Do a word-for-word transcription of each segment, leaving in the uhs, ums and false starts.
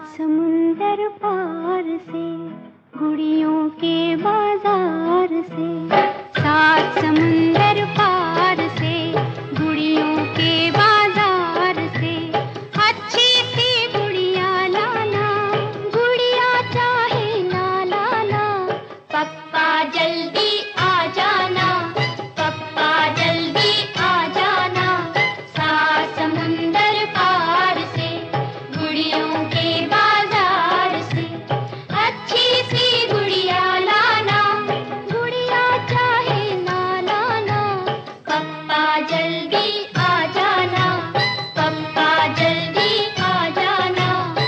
समुंदर पार से, गुड़ियों के बाजार से, सात समुंदर पार से, गुड़ियों के बाजार से, अच्छी सी गुड़िया लाना, गुड़िया चाहे ना लाना, पप्पा जल्दी आ जाना, पप्पा जल्दी आ जाना, सात समुंदर पार से, गुड़ियों के बाजार से, अच्छी सी गुड़िया लाना, गुड़िया चाहे ना लाना, पप्पा जल्दी आ जाना, पप्पा जल्दी आ जाना।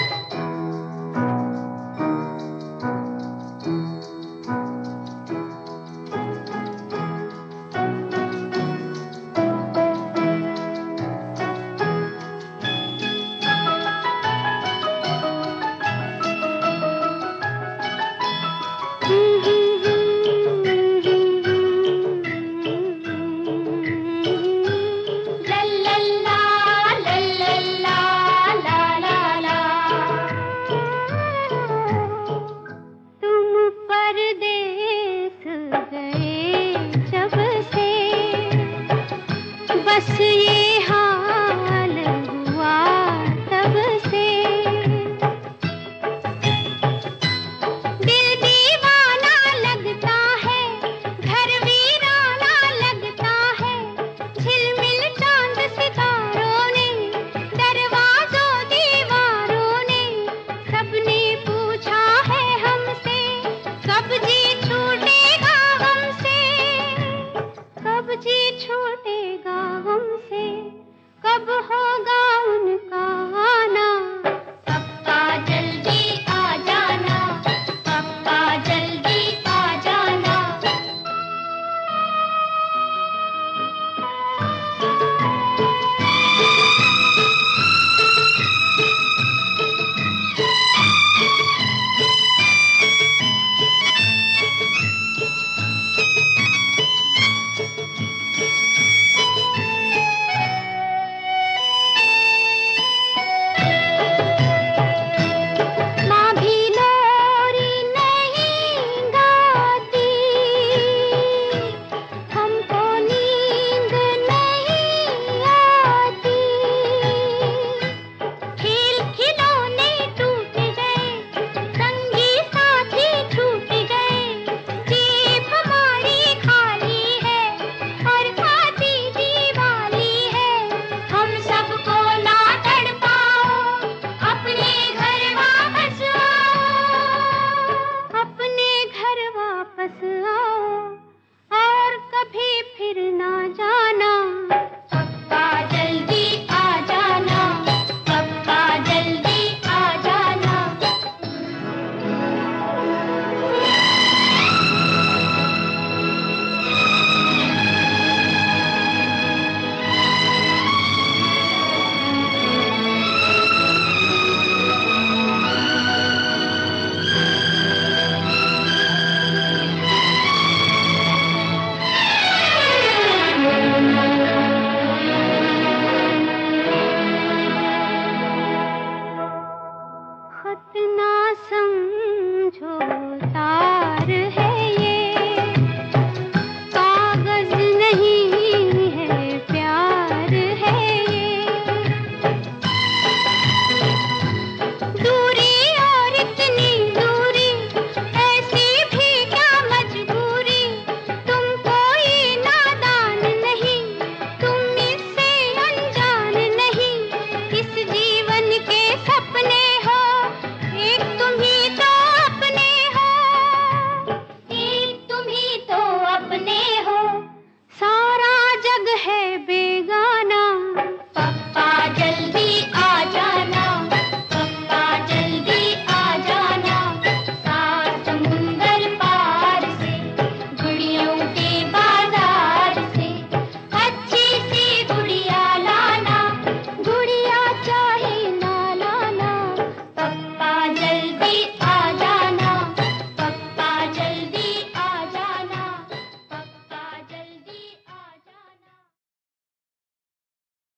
लल्लल्ला, लल्लल्ला, ला ला ला। तुम परदेस गए जब से, बस ये